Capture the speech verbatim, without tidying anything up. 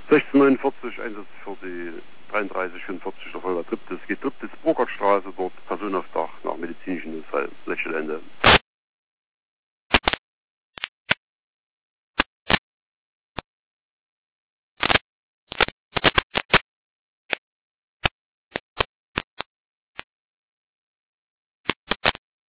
sechzehnhundertneunundvierzig Einsatz für die dreiunddreißig fünfundvierzig der Volga Triptis. Geht Triptis Burkhardtstraße, dort Personenauftrag nach medizinischen Notfall, Lechelende.